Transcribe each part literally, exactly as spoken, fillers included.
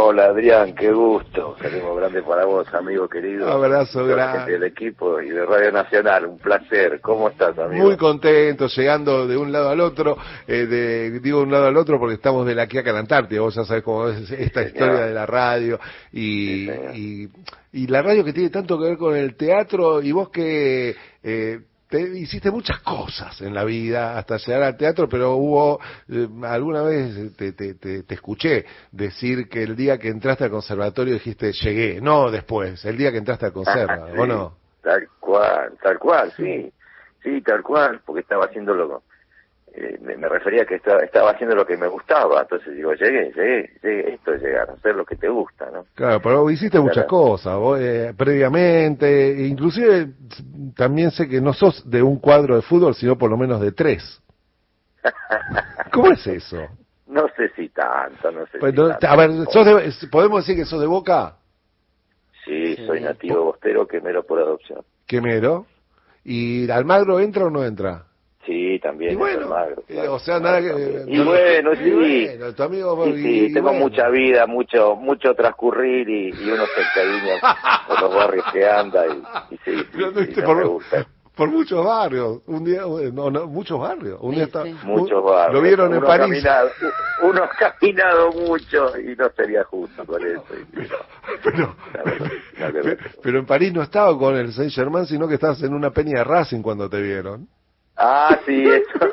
Hola Adrián, qué gusto. Saludos grande para vos, amigo querido. Abrazo grande. Del equipo y de Radio Nacional, un placer. ¿Cómo estás, amigo? Muy contento, llegando de un lado al otro, eh, de, digo de un lado al otro porque estamos de la Quiaca a la Antártida, vos ya sabés cómo es esta sí, historia señor. de la radio, y, sí, y, y la radio que tiene tanto que ver con el teatro, y vos que... Eh, Te, hiciste muchas cosas en la vida hasta llegar al teatro, pero hubo, eh, alguna vez te, te, te, te escuché decir que el día que entraste al conservatorio dijiste, llegué, no después, el día que entraste al conserva, sí, ¿o no? Tal cual, tal cual, sí, sí, tal cual, porque estaba haciendo lo eh, me, me refería a que estaba, estaba haciendo lo que me gustaba, entonces digo, llegué, llegué, llegué, esto es llegar, hacer lo que te gusta, ¿no? Claro, pero vos hiciste muchas claro. cosas, vos, eh, previamente, inclusive también sé que no sos de un cuadro de fútbol, sino por lo menos de tres. ¿Cómo es eso? No sé si tanto, no sé pues si no, tanto. A ver, ¿sos de, ¿podemos decir que sos de Boca? Sí, sí. Soy nativo bostero, quemero por adopción. ¿Quemero? ¿Y Almagro entra o no entra? Sí, también. Y bueno, Almagro, claro, o sea, nada que... Y no, bueno, y sí. Bueno, tu amigo... Sí, sí, y, tengo bueno. mucha vida, mucho mucho transcurrir y, y uno se encariña por los barrios que anda y, y sí, sí, Pero, sí, sí, no por, me gusta. Por muchos barrios, un día, no, no, muchos barrios, un sí, día está, sí. Muchos un, barrios. Lo vieron uno en París. Caminado, uno ha caminado mucho y no sería justo con eso. Y, pero, pero, pero, pero, pero en París no estaba con el Saint Germain, sino que estabas en una peña de Racing cuando te vieron. Ah, sí, eso.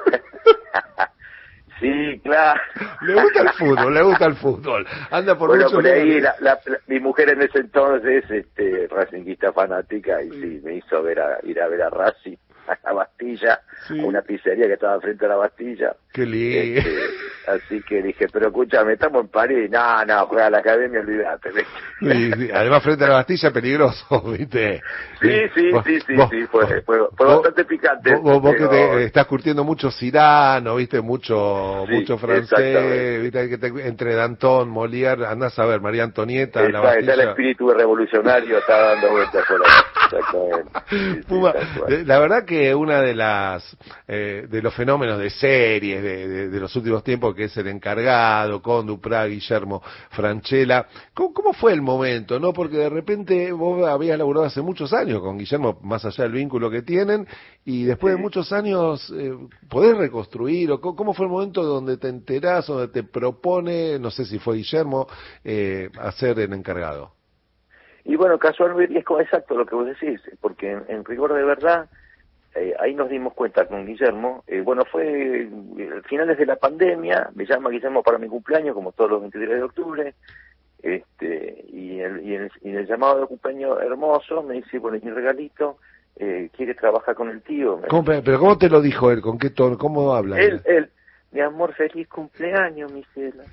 Sí, claro. Le gusta el fútbol, le gusta el fútbol. Anda por bueno, muchos por ahí lugares. la, la, la, mi mujer en ese entonces, este, racinguista fanática, y sí, me hizo ver a, ir a ver a Racing, a la Bastilla, sí. a una pizzería que estaba frente a la Bastilla. Qué lindo. Este, así que dije, pero escúchame, estamos en París. No, no, juega a la academia, olvídate. Sí, sí. Además, frente a la Bastilla, peligroso, ¿viste? Sí, sí, vos, sí, sí, vos, sí, fue, fue, fue vos, bastante picante. Vos, vos pero... que te estás curtiendo mucho Cirano, ¿viste? Mucho sí, mucho francés, ¿viste? Que te, entre Danton, Molière, andás a ver, María Antonieta, está, la Bastilla. Está el espíritu revolucionario, está dando vueltas por ahí. Exactamente. Puma, sí, la verdad que una de las eh, de los fenómenos de series de, de, de los últimos tiempos, que es El Encargado, con Duprá, Guillermo Francella, ¿cómo, cómo fue el momento? no Porque de repente vos habías laburado hace muchos años con Guillermo, más allá del vínculo que tienen, y después sí. de muchos años eh, podés reconstruir, o ¿cómo fue el momento donde te enterás, donde te propone, no sé si fue Guillermo, eh, hacer El Encargado? Y bueno, casualmente es como exacto lo que vos decís, porque en, en rigor de verdad, eh, ahí nos dimos cuenta con Guillermo, eh, bueno, fue a finales de la pandemia, me llama Guillermo para mi cumpleaños, como todos los veintitrés de octubre, este y el, y el, y el llamado de cumpleaños hermoso, me dice, bueno, mi regalito, eh, quiere trabajar con el tío. ¿Cómo, pero ¿cómo te lo dijo él? ¿Con qué tono? ¿Cómo habla? Él, él, mi amor, feliz cumpleaños, mi cielo.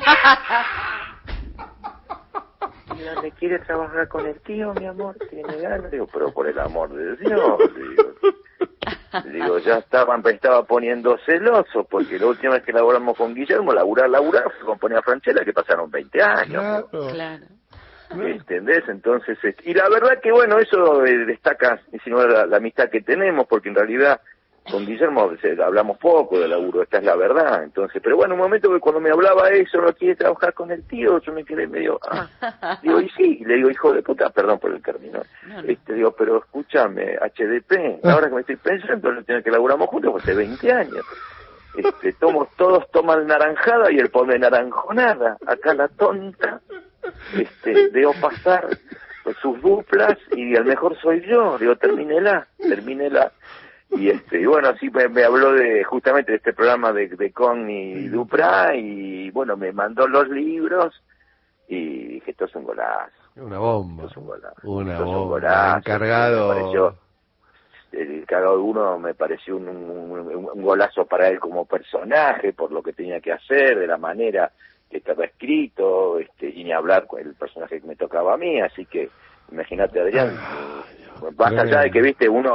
Mira, ¿me quiere trabajar con el tío, mi amor? ¿Tiene ganas? Digo, pero por el amor de Dios, digo. Digo, ya estaba, me estaba poniendo celoso, porque la última vez que laburamos con Guillermo, laburar, laburar, fue con Ponía Francella, que pasaron veinte años. Claro, claro. ¿Entendés? Entonces, y la verdad que, bueno, eso eh, destaca, si no, la, la amistad que tenemos, porque en realidad con Guillermo hablamos poco de laburo, esta es la verdad. Entonces, pero bueno, un momento que cuando me hablaba eso, no quiere trabajar con el tío, yo me quedé medio, ah, digo, y sí, y le digo, hijo de puta, perdón por el término, no, no. este digo, pero escúchame, H D P, ahora que me estoy pensando, no tiene que laburamos juntos hace veinte años. Este, tomo, todos toman naranjada y él pone naranjonada, acá la tonta, este, veo pasar sus duplas y el mejor soy yo, digo, termínela, termínela. Y este y bueno, así me, me habló de justamente de este programa de, de Con y Duprá, y bueno, me mandó los libros y dije, esto es un golazo. Una bomba. Esto es un golazo. Una esto bomba. Es un golazo. Encargado. Me pareció, el encargado de uno me pareció un, un, un golazo para él como personaje, por lo que tenía que hacer, de la manera que estaba escrito, este y ni hablar con el personaje que me tocaba a mí, así que imagínate, Adrián, Ay, más allá de que, viste, uno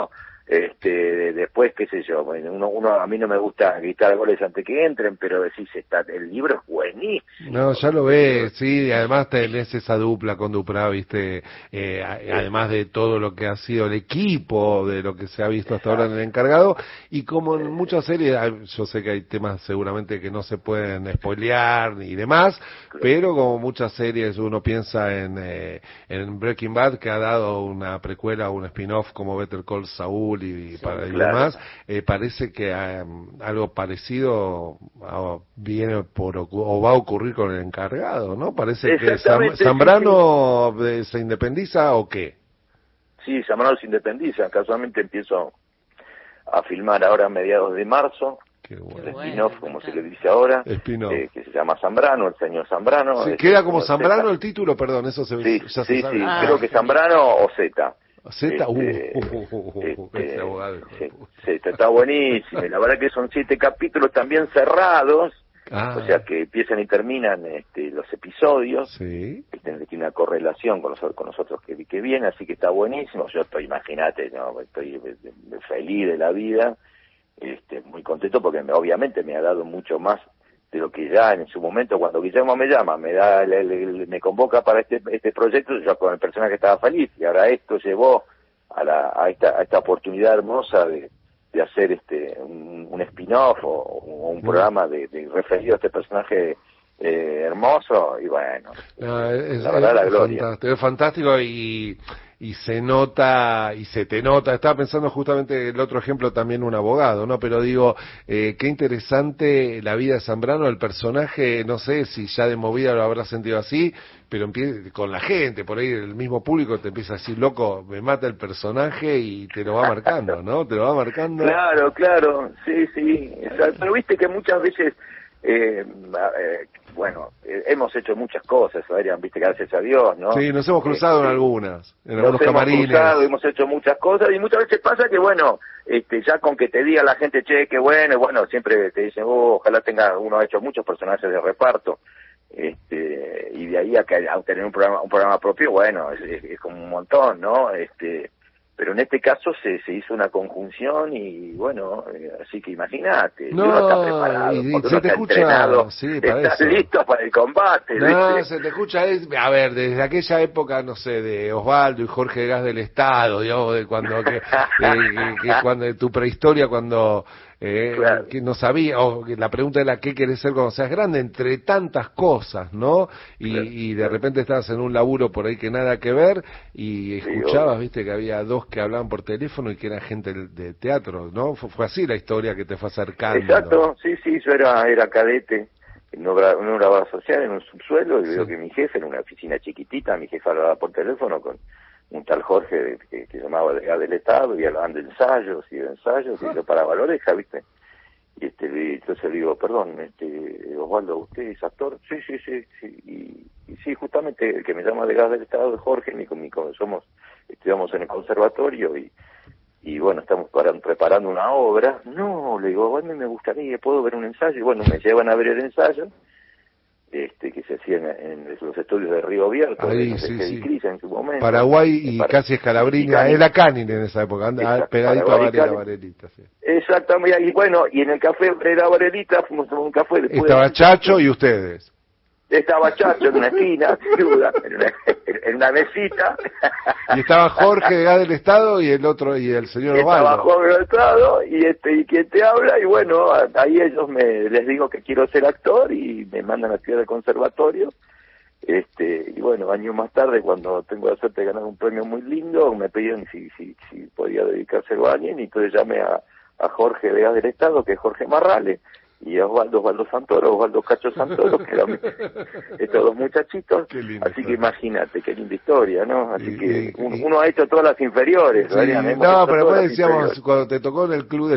Este, después, qué sé yo, bueno, uno, uno, a mí no me gusta gritar goles antes que entren, pero decís, está, el libro es buenísimo. No, ya lo ves, sí, y además tenés esa dupla con Duprat, viste, eh, además de todo lo que ha sido el equipo, de lo que se ha visto hasta ahora en El Encargado, y como en muchas series, yo sé que hay temas seguramente que no se pueden spoilear ni demás, pero como muchas series uno piensa en, eh, en Breaking Bad, que ha dado una precuela, un spin-off como Better Call Saul, y, sí, para, y claro. demás, eh, parece que um, algo parecido uh, viene por o va a ocurrir con El Encargado, ¿no? Parece que Zam, Zambrano sí, sí. se independiza o qué. Sí, Zambrano se independiza. Casualmente empiezo a filmar ahora a mediados de marzo. Qué bueno. El spin-off, como se le dice ahora, eh, que se llama Zambrano, el señor Zambrano. Sí, ¿queda como Zambrano Z. El título? Perdón, eso se, sí, ya sí, se sabe. Sí, ah, creo que Zambrano o Z. Z, este, uh, uh, uh, uh, este, este abogado. Sí, sí, está buenísimo. La verdad que son siete capítulos también cerrados, ah. o sea que empiezan y terminan este, los episodios. Sí. Que tiene una correlación con los, con los otros que, que vienen, así que está buenísimo. Yo estoy, imagínate, no, estoy feliz de la vida, este, muy contento porque me, obviamente me ha dado mucho más de lo que ya en su momento, cuando Guillermo me llama, me da, le, le, me convoca para este este proyecto, yo con el personaje estaba feliz, y ahora esto llevó a la a esta a esta oportunidad hermosa de, de hacer este un, un spin-off o, o un programa de, de referido a este personaje eh, hermoso, y bueno, no, es, la verdad es, la es gloria. Fantástico, es fantástico y y se nota, y se te nota, estaba pensando justamente el otro ejemplo también un abogado, ¿no? Pero digo, eh, qué interesante la vida de Zambrano, el personaje, no sé si ya de movida lo habrás sentido así, pero empieza con la gente, por ahí el mismo público te empieza a decir, loco, me mata el personaje y te lo va marcando, ¿no? Te lo va marcando. Claro, claro, sí, sí, pero viste que muchas veces, eh, eh, bueno, eh, hemos hecho muchas cosas, Adrián, viste, gracias a Dios, ¿no? Sí, nos hemos cruzado este, en algunas, en algunos hemos camarines. Cruzado, hemos hecho muchas cosas, y muchas veces pasa que, bueno, este, ya con que te diga la gente, che, qué bueno, y bueno, siempre te dicen, oh, ojalá tenga, uno ha hecho muchos personajes de reparto, este, y de ahí a, que, a tener un programa, un programa propio, bueno, es, es, es como un montón, ¿no? Este, pero en este caso se, se hizo una conjunción y bueno, eh, así que imagínate, no, uno está preparado, y, y porque se uno te está escucha, entrenado, sí, para estás eso. listo para el combate. No, ¿viste? se te escucha, es, a ver, desde aquella época, no sé, de Osvaldo y Jorge Gas del Estado, digamos, de cuando, que, eh, que cuando, de tu prehistoria, cuando eh, claro. que no sabía, o que la pregunta era ¿qué querés ser cuando seas grande? Entre tantas cosas, ¿no? Y, claro, y de claro. repente estabas en un laburo por ahí que nada que ver y escuchabas, sí, viste, que había dos que hablaban por teléfono y que eran gente de teatro, ¿no? Fue, fue así la historia que te fue acercando. Exacto, sí, sí, yo era, era cadete en una, una obra social, en un subsuelo, y sí. Veo que mi jefe, en una oficina chiquitita, mi jefe hablaba por teléfono con un tal Jorge que, que llamaba delegado del Estado, y hablaban de ensayos y de ensayos, y yo paraba la oreja, ¿viste? Y este, entonces le digo, perdón, este, Osvaldo, ¿usted es actor? Sí, sí, sí, sí, y, y sí, justamente el que me llama delegado del Estado es Jorge, mi, mi, somos, estudiamos en el conservatorio, y y bueno, estamos para, preparando una obra. No, le digo, bueno, me gustaría, ¿puedo ver un ensayo? Y bueno, me llevan a ver el ensayo, este que se hacía en, en los estudios de Río Abierto, ahí, de sí, sí. Crisa en su momento. Paraguay y para, casi Escalabrina, era Canning en esa época, anda, pegadito a Varela, Varelita. Sí. Exactamente, y bueno, y en el café Varela, Varelita, fuimos a un café. Después estaba Chacho y ustedes. Estaba Chacho en una esquina, en una, en una mesita. Y estaba Jorge de Gas del Estado y el otro, y el señor Osvaldo. Estaba Jorge del Estado y este, y quien te habla, y bueno, ahí ellos me, les digo que quiero ser actor y me mandan a estudiar al conservatorio. Este, y bueno, años más tarde, cuando tengo la suerte de ganar un premio muy lindo, me pidieron si, si, si podía dedicárselo a alguien, y entonces llamé a, a Jorge de Gas del Estado, que es Jorge Marrale, y a Osvaldo, Osvaldo Santoro, Osvaldo Cacho Santoro, que eran estos dos muchachitos, así que imagínate, qué linda historia, ¿no? Así y, que y, uno, uno ha hecho todas las inferiores, sí, no, pero después decíamos, inferiores. Cuando te tocó en el club del,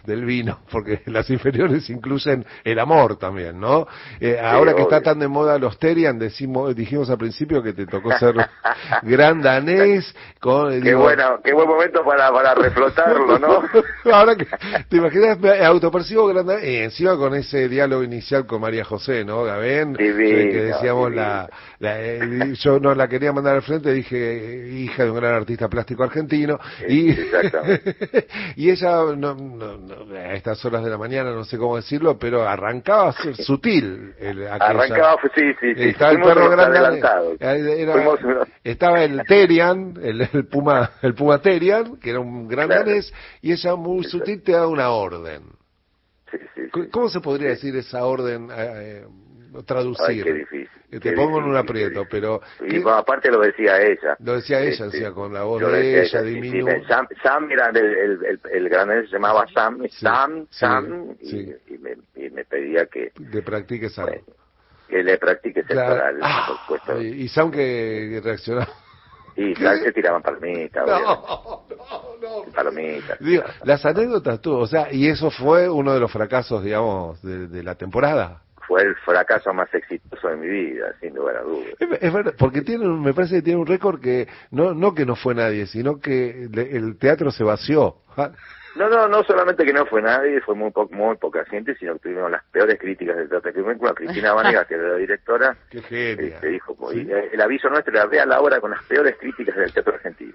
del vino, porque las inferiores incluyen el amor también, ¿no? Eh, ahora sí, que obvio. Está tan de moda los Terian, decimos, dijimos al principio que te tocó ser gran danés. Con, qué, digo, bueno, qué buen momento para, para reflotarlo, ¿no? Ahora que te imaginas, me autopercibo gran danés, y encima con ese diálogo inicial con María José, ¿no? Gabén, divino, que decíamos la, la eh, yo no la quería mandar al frente, dije hija de un gran artista plástico argentino, y, y ella no, no, no, a estas horas de la mañana, no sé cómo decirlo, pero arrancaba sutil. El, arrancaba, sí, sí, sí. Estaba el perro grande, era, estaba el Terian, el, el Puma, el Puma Terian, que era un gran claro. danés, y ella muy Exacto. sutil te da una orden. Sí, sí, sí. ¿Cómo se podría sí. decir esa orden? Eh, traducir. Ay, qué difícil. Te qué pongo difícil, en un aprieto, pero... Y ¿qué? Bueno, aparte lo decía ella. Lo decía ella, este, decía, con la voz de ella, diminuta. Sí, sí, Sam, Sam era el, el, el, el gran se llamaba Sam, sí, Sam, sí, Sam, sí. Y, y, me, y me pedía que... Le practique Sam. Bueno, que le practique claro. oral, ah, por supuesto. Y, y Sam que reaccionaba. Y claro, se tiraban palomitas. No, no, no. Palomitas. Digo, las anécdotas tú, o sea, y eso fue uno de los fracasos, digamos, de, de la temporada. Fue el fracaso más exitoso de mi vida, sin lugar a dudas. Es, es verdad, porque tiene, me parece que tiene un récord que, no no que no fue nadie, sino que le, el teatro se vació. No, no, no solamente que no fue nadie, fue muy, po muy poca gente, sino que tuvimos las peores críticas del teatro. Bueno, Cristina Vanegas, que era la directora, Qué genia. Este, dijo, ¿sí? El aviso nuestro era, vea la obra con las peores críticas del teatro argentino.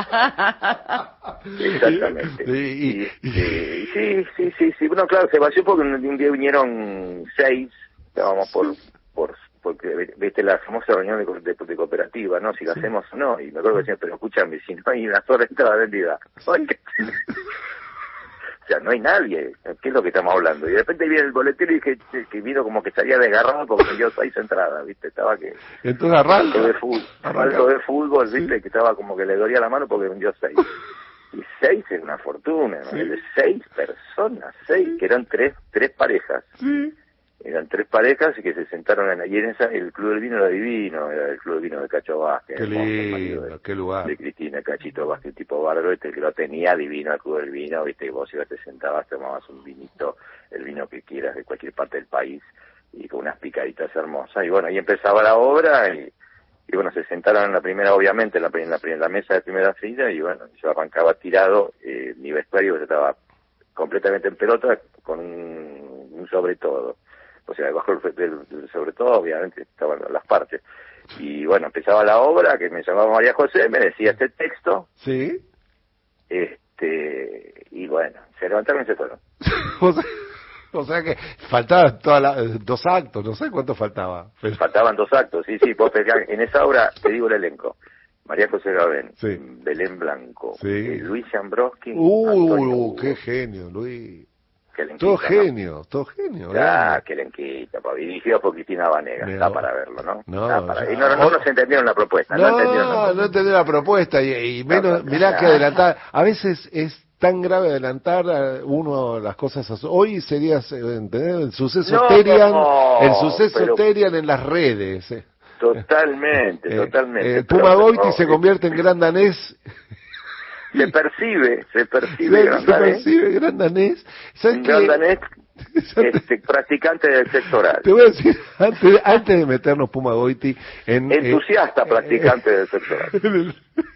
Exactamente. Sí, y, y, y, sí, sí, sí, sí. Bueno, claro, se vació porque un día vinieron seis, estábamos por, por, porque, viste, la famosa reunión de, de, de cooperativa, ¿no? Si lo sí. hacemos o no. Y me acuerdo que decían, pero escúchame, si no hay una sola entrada vendida. O sea, no hay nadie, ¿qué es lo que estamos hablando? Y de repente viene el boletero y dije que, que vino como que salía desgarrado porque vendió seis entradas, ¿viste? Estaba que... Entonces arranca. Alto de fútbol, alto de fútbol, ¿viste? Sí. Que estaba como que le dolía la mano porque vendió seis. Y seis es una fortuna, ¿no? Sí. Seis personas, seis, sí. que eran tres, tres parejas. Sí. Eran tres parejas y que se sentaron en, y en esa, el Club del Vino era divino, era el Club del Vino de Cacho Vázquez. Qué lindo, de, qué lugar. De Cristina Cachito Vázquez, tipo bárbaro, este que lo tenía divino el Club del Vino, viste, que vos ibas, te sentabas, tomabas un vinito, el vino que quieras de cualquier parte del país, y con unas picaditas hermosas. Y bueno, ahí empezaba la obra, y, y bueno, se sentaron en la primera, obviamente, en la, en la, en la mesa de primera fila, y bueno, yo arrancaba tirado, eh, mi vestuario estaba completamente en pelota, con un, un sobre todo. O sea, debajo del, del, del sobre todo, obviamente, estaban las partes. Y bueno, empezaba la obra, que me llamaba María José, me decía este texto. Sí. Este, y bueno, se levantaron y se fueron. o, sea, o sea que faltaban todas las, dos actos, no sé cuánto faltaba. Pero... Faltaban dos actos, sí, sí, vos en esa obra, te digo el elenco. María José Gabén, sí. Belén Blanco, sí. eh, Luis Ambroski. Uh, qué genio, Luis. Todo genio, ¿no? todo genio. Ya, que lenquita, pa, dirigido por Cristina Vanegas, está no, para verlo, ¿no? No, para... ya, y no, no, no, no se entendieron la propuesta, no, no entendieron la propuesta. No entendieron la propuesta, y, y menos, no, mirá no, que adelantar, a veces es tan grave adelantar uno las cosas, hoy sería, ¿entendés? El suceso no, Terian, no, el suceso pero... Terian en las redes. Eh. Totalmente, eh, totalmente. Eh, Puma Goiti se convierte en gran danés. Se percibe, se percibe se, gran se danés. percibe gran danés. Un gran danés este, practicante del sexo oral. Te voy a decir, antes, antes de meternos Puma Goiti en... Entusiasta eh, practicante eh, del sexo oral.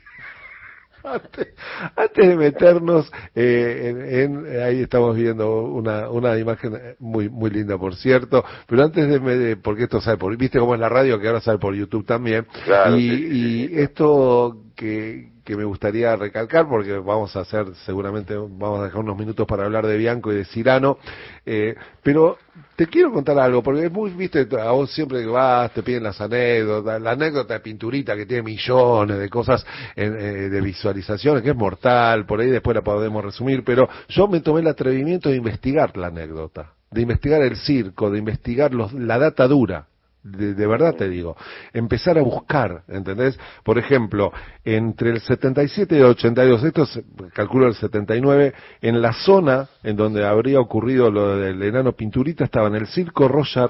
Antes, antes de meternos eh, en, en, ahí estamos viendo una una imagen muy muy linda, por cierto, pero antes de, de porque esto sale por, viste cómo es la radio, que ahora sale por YouTube también, claro, y, sí, sí, y sí. esto que que me gustaría recalcar, porque vamos a hacer, seguramente vamos a dejar unos minutos para hablar de Bianco y de Cirano, eh, pero te quiero contar algo, porque es muy, viste, a vos siempre que vas, te piden las anécdotas, la anécdota de Pinturita que tiene millones de cosas en, eh, de visualizaciones, que es mortal, por ahí después la podemos resumir, pero yo me tomé el atrevimiento de investigar la anécdota, de investigar el circo, de investigar los, la data dura. De, de verdad te digo, empezar a buscar, ¿entendés? Por ejemplo, entre el setenta y siete y el ochenta y dos, esto es, calculo el setenta y nueve, en la zona en donde habría ocurrido lo del enano Pinturita estaba en el circo Roger,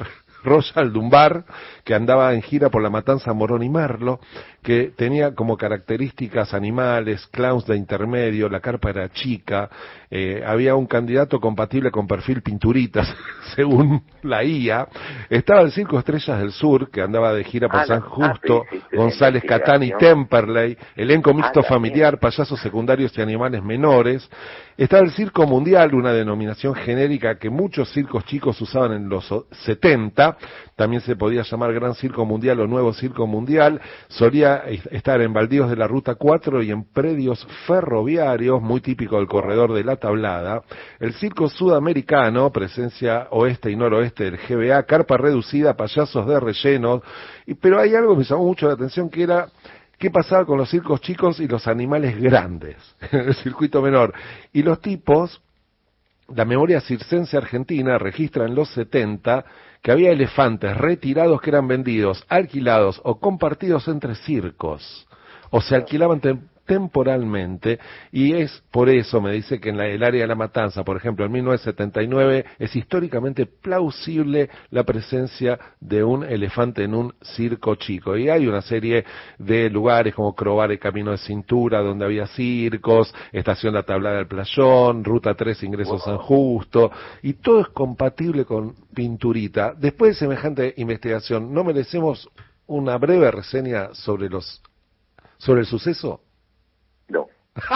Royal Dunbar, que andaba en gira por la Matanza, Morón y Merlo, que tenía como características animales, clowns de intermedio, la carpa era chica, eh, había un candidato compatible con perfil pinturitas, según la I A, estaba el Circo Estrellas del Sur, que andaba de gira por ah, San no, Justo, ah, sí, sí, González Catán y Temperley, elenco mixto ah, familiar, payasos secundarios y animales menores. Estaba el Circo Mundial, una denominación genérica que muchos circos chicos usaban en los setenta, también se podía llamar Gran Circo Mundial o Nuevo Circo Mundial, solía estar en baldíos de la Ruta cuatro y en predios ferroviarios, muy típico del corredor de la Tablada. El Circo Sudamericano, presencia oeste y noroeste del G B A, carpa reducida, payasos de relleno, y, pero hay algo que me llamó mucho la atención, que era qué pasaba con los circos chicos y los animales grandes, en el circuito menor. Y los tipos, la memoria circense argentina registra en los setenta que había elefantes retirados que eran vendidos, alquilados o compartidos entre circos, o se alquilaban tem temporalmente, y es por eso, me dice, que en la, el área de La Matanza, por ejemplo, en mil novecientos setenta y nueve, es históricamente plausible la presencia de un elefante en un circo chico. Y hay una serie de lugares como Crobar y Camino de Cintura, donde había circos, Estación La Tablada del Playón, Ruta tres, Ingreso wow. San Justo, y todo es compatible con Pinturita. Después de semejante investigación, ¿no merecemos una breve reseña sobre los sobre el suceso? No.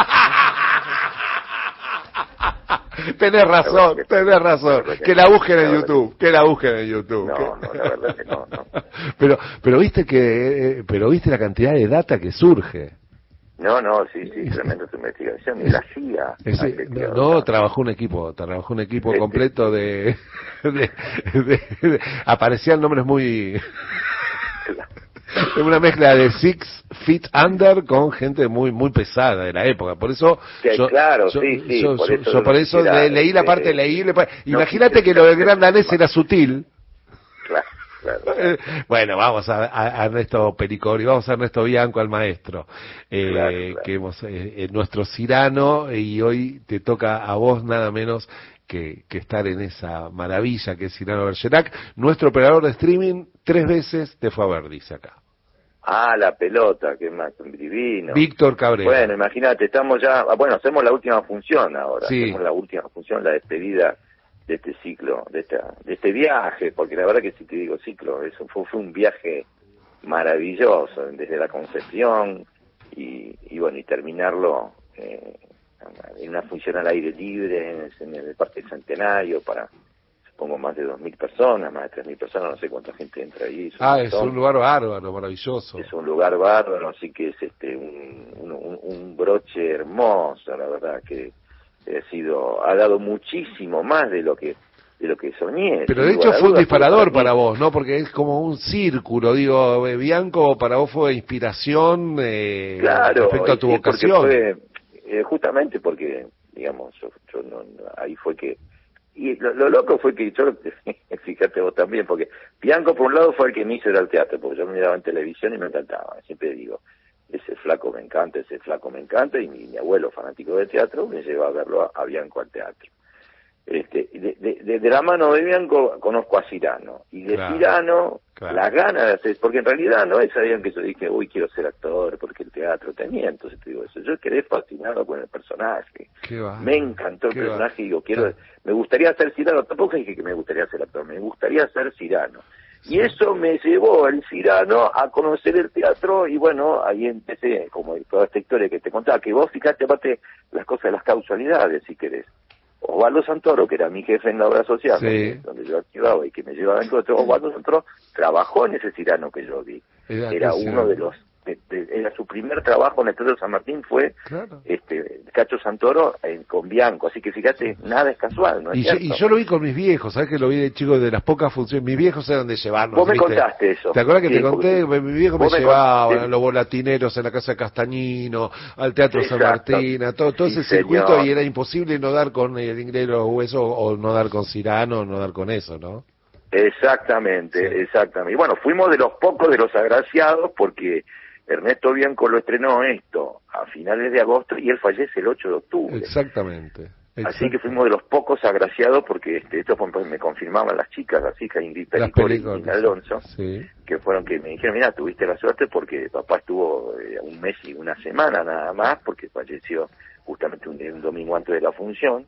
Tenés razón, que, tenés razón. Que, que la busquen en YouTube, que la busquen en YouTube. No, que... no, la verdad que no, no. Pero, pero viste que, pero viste la cantidad de data que surge. No, no, sí, sí, tremenda tu investigación. Y la C I A. Ese, no, no, trabajó un equipo, trabajó un equipo este. completo de, de, de, de, de, aparecían nombres muy... una mezcla de Six Feet Under con gente muy muy pesada de la época, por eso que, yo, claro, yo, sí, sí, yo, por eso, yo por eso era, le, leí la parte, eh, leí, le, no, imagínate no, que lo del gran danés era sutil. Claro, claro. Bueno, vamos a, a, a Ernesto Pericori, vamos a Ernesto Bianco, al maestro, eh, claro, claro. que hemos, eh, nuestro Cirano, y hoy te toca a vos nada menos Que, que estar en esa maravilla que es Cirano Bergerac. Nuestro operador de streaming tres veces te fue a ver, dice acá. Ah, la pelota, que más divino. Víctor Cabrera. Bueno, imagínate, estamos ya, bueno, hacemos la última función ahora, sí. hacemos la última función, la despedida de este ciclo, de esta, de este viaje, porque la verdad que si te digo ciclo, eso fue, fue un viaje maravilloso, desde la concepción y, y bueno, y terminarlo eh, en una función al aire libre, en el Parque Centenario, para, supongo, más de dos mil personas, más de tres mil personas, no sé cuánta gente entra ahí. Ah, es un lugar bárbaro, maravilloso. Es un lugar bárbaro, así que es este un, un, un broche hermoso, la verdad, que ha sido, ha dado muchísimo más de lo que de lo que soñé. Pero de hecho fue un disparador para vos, ¿no? Porque es como un círculo, digo, Bianco para vos fue inspiración eh, claro, respecto a tu sí, vocación. Fue, eh, justamente porque, digamos, yo, yo no, no, ahí fue que... Y lo, lo loco fue que yo, fíjate vos también, porque Bianco por un lado fue el que me hizo ir al teatro, porque yo me miraba en televisión y me encantaba, siempre digo, ese flaco me encanta, ese flaco me encanta, y mi, mi abuelo fanático de teatro me llevó a verlo a, a Bianco al teatro. Este, de, de, de la mano de Bianco conozco a Cirano, y de claro, Cirano claro. las ganas de hacer, porque en realidad no es alguien que yo dije, uy, quiero ser actor, porque el teatro tenía, entonces te digo eso, yo quedé fascinado con el personaje, me encantó el personaje, y digo, quiero, claro. me gustaría ser Cirano, tampoco dije que me gustaría ser actor, me gustaría ser Cirano, sí. Y eso me llevó el Cirano a conocer el teatro, y bueno, ahí empecé, como toda esta historia que te contaba, que vos fijate aparte las cosas de las causalidades, si querés. Osvaldo Santoro, que era mi jefe en la obra social, sí. donde, donde yo activaba y que me llevaba en todo, Osvaldo Santoro trabajó en ese Cirano que yo vi. Era, era uno de los, de, de, era su primer trabajo en el Teatro San Martín, fue claro. este Cacho Santoro eh, con Bianco, así que fíjate, nada es casual, ¿no es y, yo, y yo lo vi con mis viejos, ¿sabes que lo vi de chico de las pocas funciones? Mis viejos eran de llevarnos. Vos me ¿viste? contaste eso. ¿Te acuerdas que sí, te conté? Porque, mi viejo me llevaba a los volatineros en la casa de Castañino, al Teatro Exacto. San Martín, a todo, todo sí, ese circuito, señor. Y era imposible no dar con el inglés de los huesos o no dar con Cirano, no dar con eso, ¿no? Exactamente, sí. exactamente. Y bueno, fuimos de los pocos de los agraciados porque Ernesto Bianco lo estrenó esto a finales de agosto y él fallece el ocho de octubre. Exactamente. Así que fuimos de los pocos agraciados, porque este, esto fue, me confirmaban las chicas, las hijas Ingrid Pericor y Alonso, sí. que fueron que me dijeron, mira, tuviste la suerte porque papá estuvo eh, un mes y una semana nada más, porque falleció justamente un, un domingo antes de la función.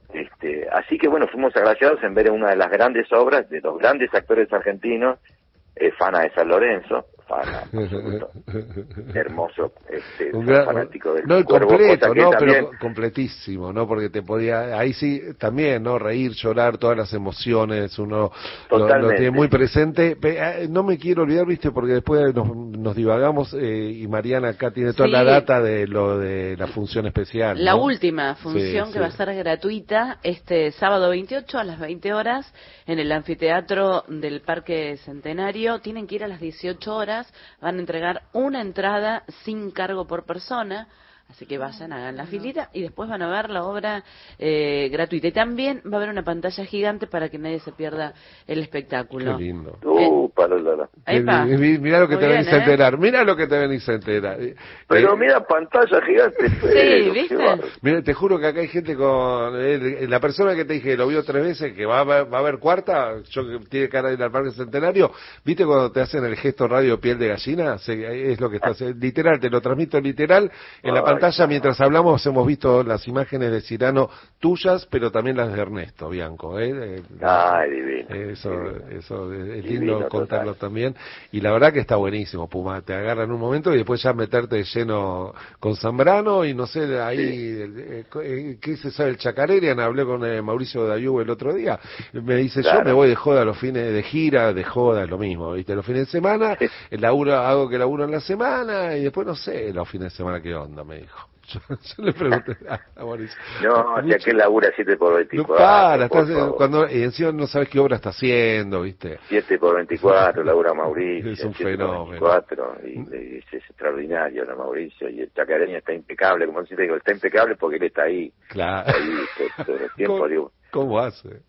Este, así que bueno, fuimos agraciados en ver una de las grandes obras de los grandes actores argentinos, eh, Fana de San Lorenzo, Fana, absoluto, hermoso, este, un gran, fanático del no el Cuervo, completo, no, también, pero completísimo, no, porque te podía, ahí sí también, no, reír, llorar, todas las emociones, uno lo, lo tiene muy presente. No me quiero olvidar, viste, porque después nos, nos divagamos eh, y Mariana acá tiene toda sí. la data de lo de la función especial. La ¿no? última función sí, que sí. va a ser gratuita este sábado veintiocho a las veinte horas en el anfiteatro del Parque Centenario. Tienen que ir a las dieciocho horas. Van a entregar una entrada sin cargo por persona, así que vayan, hagan la filita y después van a ver la obra eh, gratuita. Y también va a haber una pantalla gigante para que nadie se pierda el espectáculo. Qué lindo. Uh, para la... Mirá lo que Muy te bien, venís ¿eh? a enterar, mirá lo que te venís a enterar. Pero eh, mira, pantalla gigante. Sí, ¿viste? Mira, te juro que acá hay gente con... Eh, la persona que te dije lo vio tres veces, que va a, va a ver cuarta, yo que tiene cara de ir al Parque Centenario, ¿viste cuando te hacen el gesto radio piel de gallina? Se, es lo que estás... literal, te lo transmito literal en la pantalla. Pantalla, mientras hablamos hemos visto las imágenes de Cirano tuyas, pero también las de Ernesto Bianco, ¿eh? Ay, divino. Eso, divino. eso es lindo Divino, contarlo total. también. Y la verdad que está buenísimo, Puma. Te agarran un momento y después ya meterte de lleno con Zambrano y no sé, ahí, sí. eh, ¿qué se sabe? El Chacarerian, hablé con eh, Mauricio Dayú el otro día. Me dice, claro. yo me voy de joda los fines de gira, de joda es lo mismo, ¿viste? Los fines de semana, el laburo, hago que laburo en la semana y después no sé, los fines de semana qué onda, me dijo. Yo, yo le pregunté a Mauricio. No, o sea, que labura siete por veinticuatro. No para, estás, cuando, y encima no sabes qué obra está haciendo, ¿viste? siete por veinticuatro, labura Mauricio. Es un fenómeno. Y, y es, es extraordinario, la Mauricio. Y el Chacareña está impecable, como si te digo, está impecable porque él está ahí. Claro. Ahí, todo el tiempo, ¿Cómo, digo. ¿Cómo hace?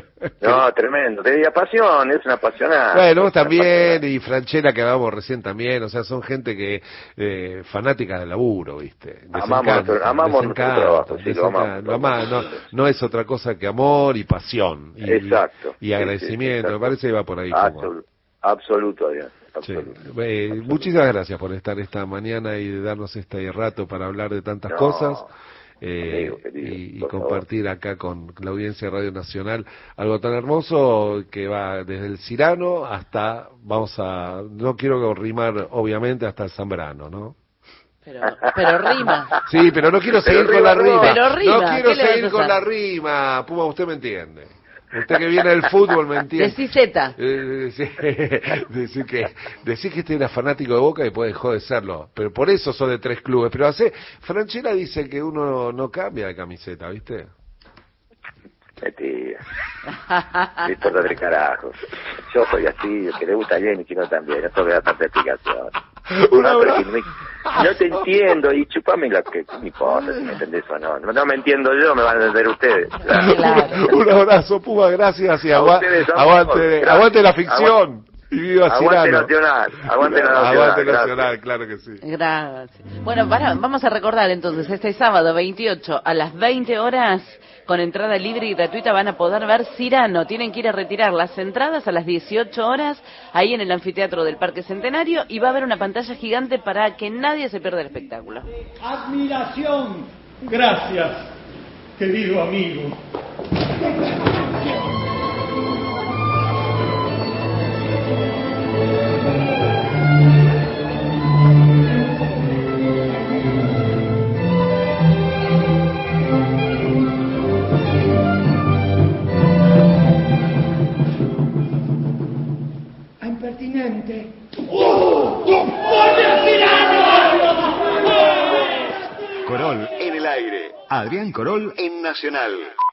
No, tremendo. Te diría pasión, es una apasionada. Bueno, vos también, y Franchella que hablábamos recién también, o sea, son gente que, eh, fanática del laburo, ¿viste? Les amamos encanta, nuestro, amamos nuestro trabajo, sí, lo amamos. Lo amamos, no, no es otra cosa que amor y pasión. Y, exacto. Y, y agradecimiento, sí, sí, me parece que va por ahí. Absoluto, absoluto, Adrián. Absoluto. Sí. Eh, absoluto. Muchísimas gracias por estar esta mañana y de darnos este rato para hablar de tantas no. cosas. Eh, Amigo, querido, y, y compartir favor. acá con la audiencia de Radio Nacional algo tan hermoso que va desde el Cirano hasta, vamos a, no quiero rimar obviamente, hasta el Zambrano, ¿no? Pero, pero rima. Sí, pero no quiero seguir pero con la rima. Pero rima. No quiero seguir con la rima. Puma, usted me entiende. Usted que viene del fútbol me entiende. Decí Z. Eh, decir que decir que este era fanático de Boca y puede dejar de serlo, pero por eso son de tres clubes. Pero hace Franchella dice que uno no cambia de camiseta, ¿viste? Mentira. No importa de carajo. Yo soy así, el que le gusta bien y que no también. Esto me da tanta explicación. Un no, abrazo. Me, no te entiendo y chupame la que no importa si me entendés o no. No, no me entiendo yo, me van a entender ustedes. Claro. Claro. Un abrazo, Puma, gracias y agua, aguante, aguante la ficción. Aguante. Y viva aguante Cirano. Nacional, aguante Nacional. Aguante Nacional, claro que sí. Gracias. Bueno, para, vamos a recordar entonces, este sábado veintiocho a las veinte horas, con entrada libre y gratuita, van a poder ver Cirano. Tienen que ir a retirar las entradas a las dieciocho horas, ahí en el anfiteatro del Parque Centenario, y va a haber una pantalla gigante para que nadie se pierda el espectáculo. Admiración. Gracias, querido amigo. Impertinente. ¡Oh! Corol en el aire. Adrián Corol en Nacional.